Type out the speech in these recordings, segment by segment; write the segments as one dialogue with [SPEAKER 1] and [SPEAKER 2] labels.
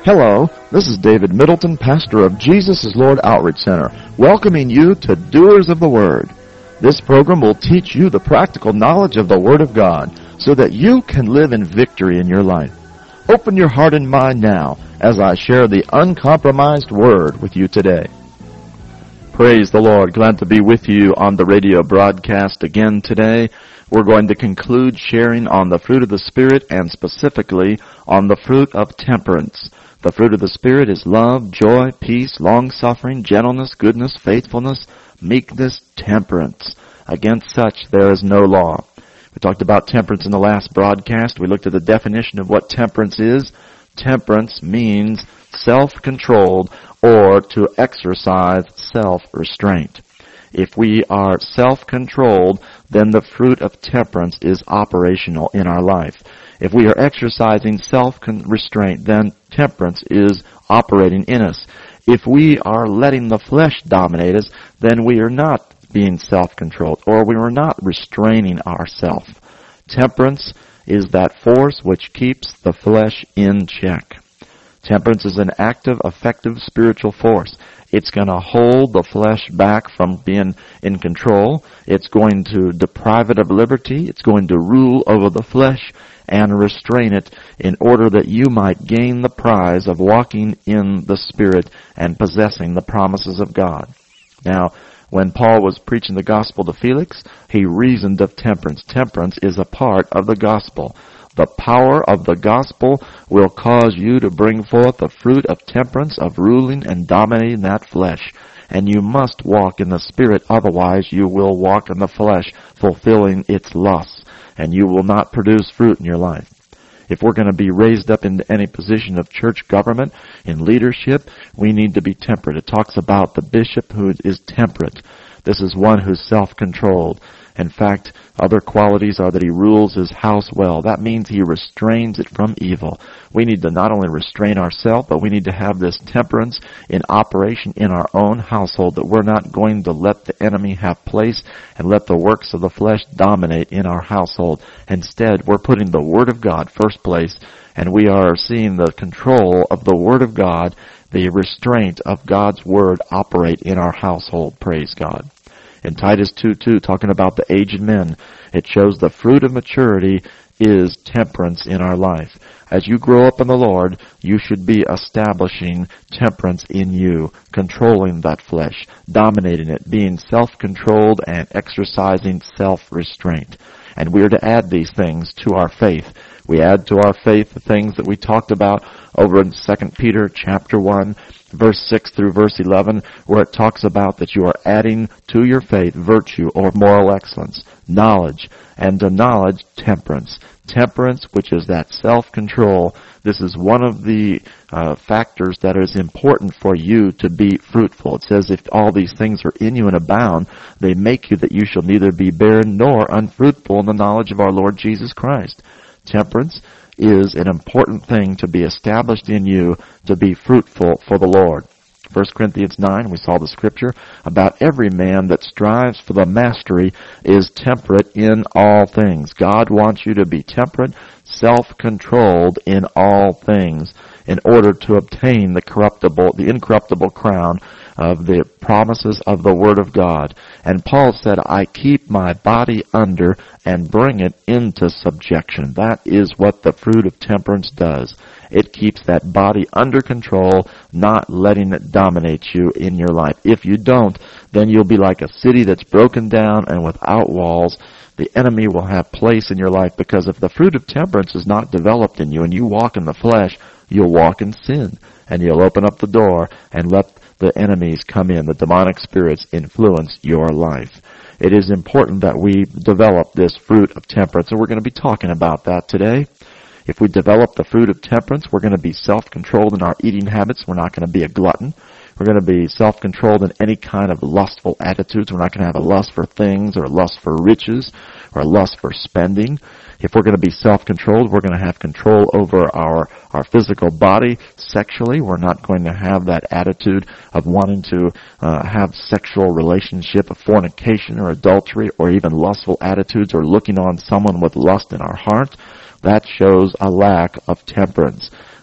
[SPEAKER 1] Hello, this is David Middleton, pastor of Jesus is Lord Outreach Center, welcoming you to Doers of the Word. This program will teach you the practical knowledge of the Word of God so that you can live in victory in your life. Open your heart and mind now as I share the uncompromised Word with you today. Praise the Lord. Glad to be with you on the radio broadcast again today. We're going to conclude sharing on the fruit of the Spirit and specifically on the fruit of temperance. The fruit of the Spirit is love, joy, peace, long-suffering, gentleness, goodness, faithfulness, meekness, temperance. Against such there is no law. We talked about temperance in the last broadcast. We looked at the definition of what temperance is. Temperance means self-controlled or to exercise self-restraint. If we are self-controlled, then the fruit of temperance is operational in our life. If we are exercising self-restraint, then temperance is operating in us. If we are letting the flesh dominate us, then we are not being self-controlled, or we are not restraining ourselves. Temperance is that force which keeps the flesh in check. Temperance is an active, effective spiritual force. It's going to hold the flesh back from being in control. It's going to deprive it of liberty. It's going to rule over the flesh and restrain it in order that you might gain the prize of walking in the Spirit and possessing the promises of God. Now, when Paul was preaching the gospel to Felix, he reasoned of temperance. Temperance is a part of the gospel. The power of the gospel will cause you to bring forth the fruit of temperance, of ruling and dominating that flesh. And you must walk in the Spirit, otherwise you will walk in the flesh, fulfilling its lusts, and you will not produce fruit in your life. If we're going to be raised up into any position of church government, in leadership, we need to be temperate. It talks about the bishop who is temperate. This is one who's self-controlled. In fact, other qualities are that he rules his house well. That means he restrains it from evil. We need to not only restrain ourselves, but we need to have this temperance in operation in our own household, that we're not going to let the enemy have place and let the works of the flesh dominate in our household. Instead, we're putting the Word of God first place, and we are seeing the control of the Word of God, the restraint of God's Word operate in our household. Praise God. In Titus 2:2, talking about the aged men, it shows the fruit of maturity is temperance in our life. As you grow up in the Lord, you should be establishing temperance in you, controlling that flesh, dominating it, being self-controlled and exercising self-restraint. And we are to add these things to our faith. We add to our faith the things that we talked about over in 2 Peter chapter 1, verse 6 through verse 11, where it talks about that you are adding to your faith virtue or moral excellence, knowledge, and to knowledge temperance. Temperance, which is that self-control, this is one of the factors that is important for you to be fruitful. It says, if all these things are in you and abound, they make you that you shall neither be barren nor unfruitful in the knowledge of our Lord Jesus Christ. Temperance is an important thing to be established in you to be fruitful for the Lord. 1 Corinthians 9, we saw the scripture about every man that strives for the mastery is temperate in all things. God wants you to be temperate, self-controlled in all things in order to obtain the incorruptible crown of the promises of the Word of God. And Paul said, I keep my body under and bring it into subjection. That is what the fruit of temperance does. It keeps that body under control, not letting it dominate you in your life. If you don't, then you'll be like a city that's broken down and without walls. The enemy will have place in your life, because if the fruit of temperance is not developed in you and you walk in the flesh, you'll walk in sin, and you'll open up the door and let the enemies come in, the demonic spirits influence your life. It is important that we develop this fruit of temperance, and we're going to be talking about that today. If we develop the fruit of temperance, we're going to be self-controlled in our eating habits. We're not going to be a glutton. We're going to be self-controlled in any kind of lustful attitudes. We're not going to have a lust for things or a lust for riches or a lust for spending. If we're going to be self-controlled, we're going to have control over our physical body sexually. We're not going to have that attitude of wanting to have sexual relationship, of fornication or adultery, or even lustful attitudes, or looking on someone with lust in our heart. That shows a lack of temperance.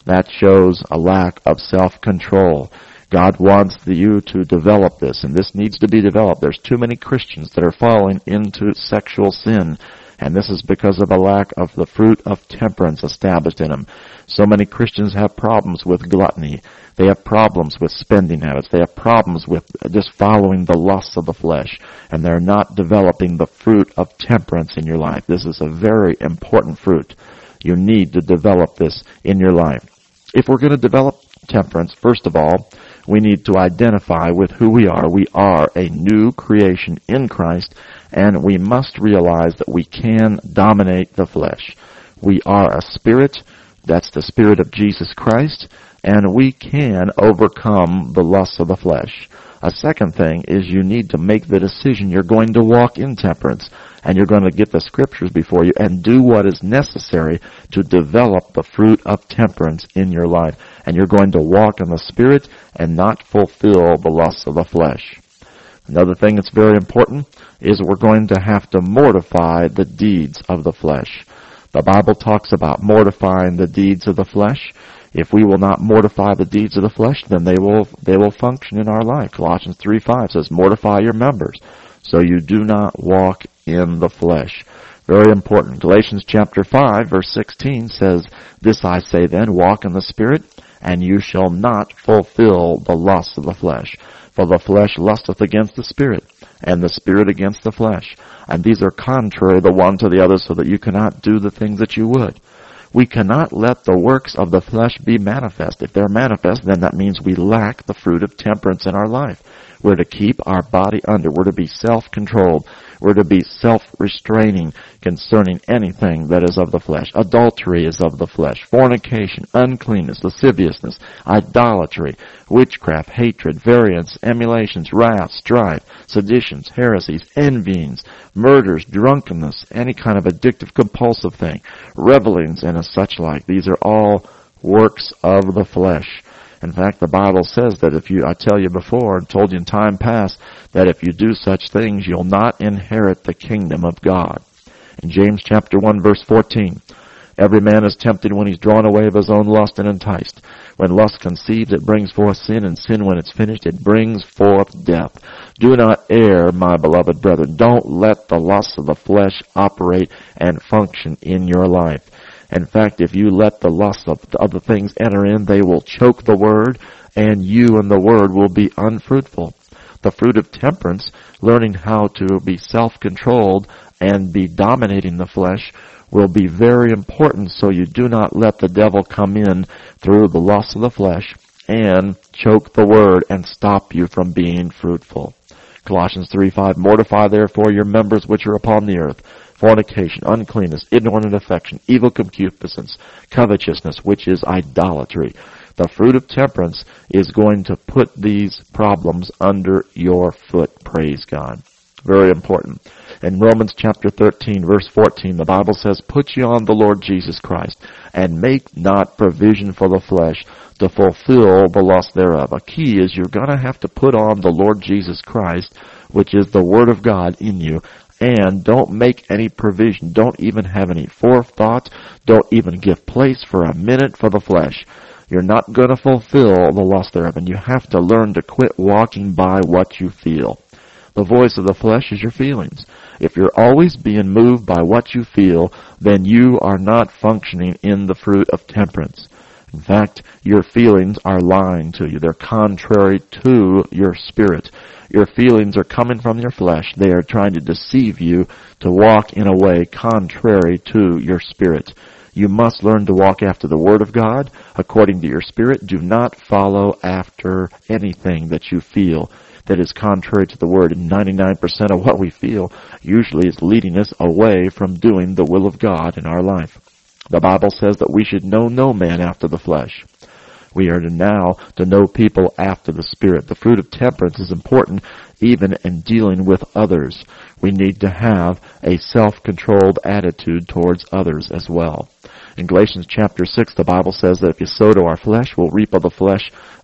[SPEAKER 1] That shows a lack of self-control. God wants you to develop this, and this needs to be developed. There's too many Christians that are falling into sexual sin, and this is because of a lack of the fruit of temperance established in them. So many Christians have problems with gluttony. They have problems with spending habits. They have problems with just following the lusts of the flesh, and they're not developing the fruit of temperance in your life. This is a very important fruit. You need to develop this in your life. If we're going to develop temperance, first of all, we need to identify with who we are. We are a new creation in Christ, and we must realize that we can dominate the flesh. We are a spirit. That's the Spirit of Jesus Christ, and we can overcome the lusts of the flesh. A second thing is you need to make the decision you're going to walk in temperance, and you're going to get the Scriptures before you and do what is necessary to develop the fruit of temperance in your life. And you're going to walk in the Spirit and not fulfill the lusts of the flesh. Another thing that's very important is we're going to have to mortify the deeds of the flesh. The Bible talks about mortifying the deeds of the flesh. If we will not mortify the deeds of the flesh, then they will function in our life. Colossians 3:5 says, mortify your members, so you do not walk in the flesh. Very important. Galatians chapter 5, verse 16 says, this I say then, walk in the Spirit, and you shall not fulfill the lusts of the flesh. For the flesh lusteth against the Spirit, and the Spirit against the flesh. And these are contrary the one to the other, so that you cannot do the things that you would. We cannot let the works of the flesh be manifest. If they're manifest, then that means we lack the fruit of temperance in our life. We're to keep our body under. We're to be self-controlled. We're to be self-restraining concerning anything that is of the flesh. Adultery is of the flesh. Fornication, uncleanness, lasciviousness, idolatry, witchcraft, hatred, variance, emulations, wrath, strife, seditions, heresies, envyings, murders, drunkenness, any kind of addictive, compulsive thing, revelings, and such like. These are all works of the flesh. In fact, the Bible says that I tell you before, and told you in time past, that if you do such things, you'll not inherit the kingdom of God. In James chapter 1, verse 14, every man is tempted when he's drawn away of his own lust and enticed. When lust conceives, it brings forth sin, and sin, when it's finished, it brings forth death. Do not err, my beloved brethren. Don't let the lusts of the flesh operate and function in your life. In fact, if you let the lusts of the other things enter in, they will choke the word, and you and the word will be unfruitful. The fruit of temperance, learning how to be self-controlled and be dominating the flesh, will be very important, so you do not let the devil come in through the lusts of the flesh and choke the word and stop you from being fruitful. Colossians 3:5, mortify therefore your members which are upon the earth, fornication, uncleanness, inordinate affection, evil concupiscence, covetousness, which is idolatry. The fruit of temperance is going to put these problems under your foot. Praise God. Very important. In Romans chapter 13, verse 14, the Bible says, put ye on the Lord Jesus Christ, and make not provision for the flesh to fulfill the lust thereof. A key is you're going to have to put on the Lord Jesus Christ, which is the Word of God in you, and don't make any provision. Don't even have any forethought. Don't even give place for a minute for the flesh. You're not going to fulfill the lust thereof, and you have to learn to quit walking by what you feel. The voice of the flesh is your feelings. If you're always being moved by what you feel, then you are not functioning in the fruit of temperance. In fact, your feelings are lying to you. They're contrary to your spirit. Your feelings are coming from your flesh. They are trying to deceive you to walk in a way contrary to your spirit. You must learn to walk after the Word of God, according to your spirit. Do not follow after anything that you feel that is contrary to the Word. And 99% of what we feel usually is leading us away from doing the will of God in our life. The Bible says that we should know no man after the flesh. We are now to know people after the Spirit. The fruit of temperance is important even in dealing with others. We need to have a self-controlled attitude towards others as well. In Galatians chapter 6, the Bible says that if you sow to our flesh, we'll reap of the flesh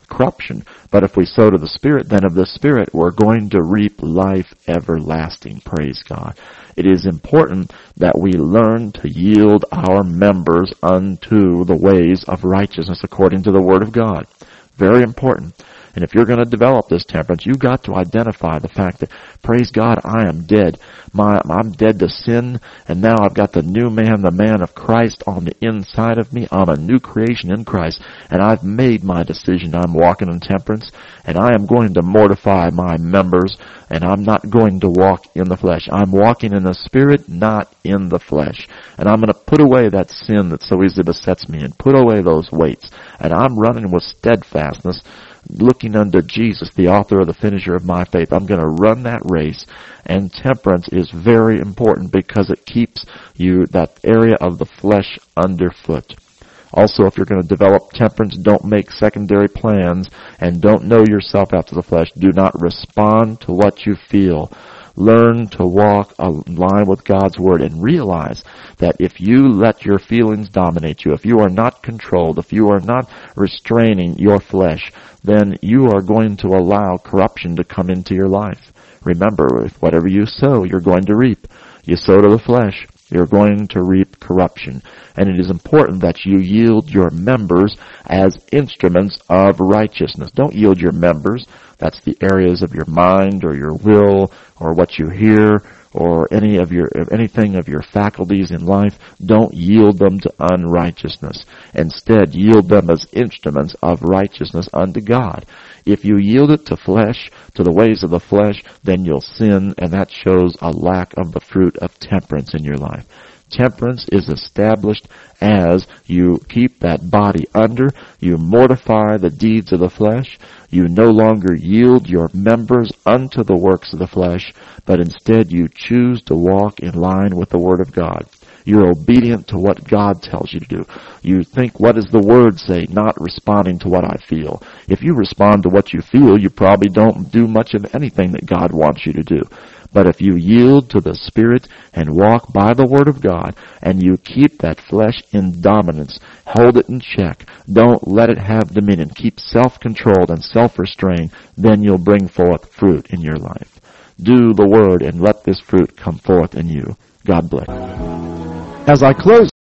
[SPEAKER 1] corruption. But if we sow to the Spirit, then of the Spirit we're going to reap life everlasting. Praise God. It is important that we learn to yield our members unto the ways of righteousness according to the Word of God. Very important. And if you're going to develop this temperance, you've got to identify the fact that, praise God, I am dead. I'm dead to sin, and now I've got the new man, the man of Christ on the inside of me. I'm a new creation in Christ, and I've made my decision. I'm walking in temperance, and I am going to mortify my members, and I'm not going to walk in the flesh. I'm walking in the Spirit, not in the flesh. And I'm going to put away that sin that so easily besets me, and put away those weights. And I'm running with steadfastness, looking unto Jesus, the author of the finisher of my faith. I'm going to run that race. And temperance is very important because it keeps you, that area of the flesh, underfoot. Also, if you're going to develop temperance, don't make secondary plans and don't know yourself after the flesh. Do not respond to what you feel. Learn to walk in line with God's Word and realize that if you let your feelings dominate you, if you are not controlled, if you are not restraining your flesh, then you are going to allow corruption to come into your life. Remember, with whatever you sow, you're going to reap. You sow to the flesh, you're going to reap corruption. And it is important that you yield your members as instruments of righteousness. Don't yield your members. That's the areas of your mind or your will or what you hear or anything of your faculties in life. Don't yield them to unrighteousness. Instead, yield them as instruments of righteousness unto God. If you yield it to flesh, to the ways of the flesh, then you'll sin, and that shows a lack of the fruit of temperance in your life. Temperance is established as you keep that body under, you mortify the deeds of the flesh, you no longer yield your members unto the works of the flesh, but instead you choose to walk in line with the Word of God. You're obedient to what God tells you to do. You think, what does the Word say, not responding to what I feel. If you respond to what you feel, you probably don't do much of anything that God wants you to do. But if you yield to the Spirit and walk by the Word of God, and you keep that flesh in dominance, hold it in check, don't let it have dominion, keep self-controlled and self-restrained, then you'll bring forth fruit in your life. Do the Word and let this fruit come forth in you. God bless. As I close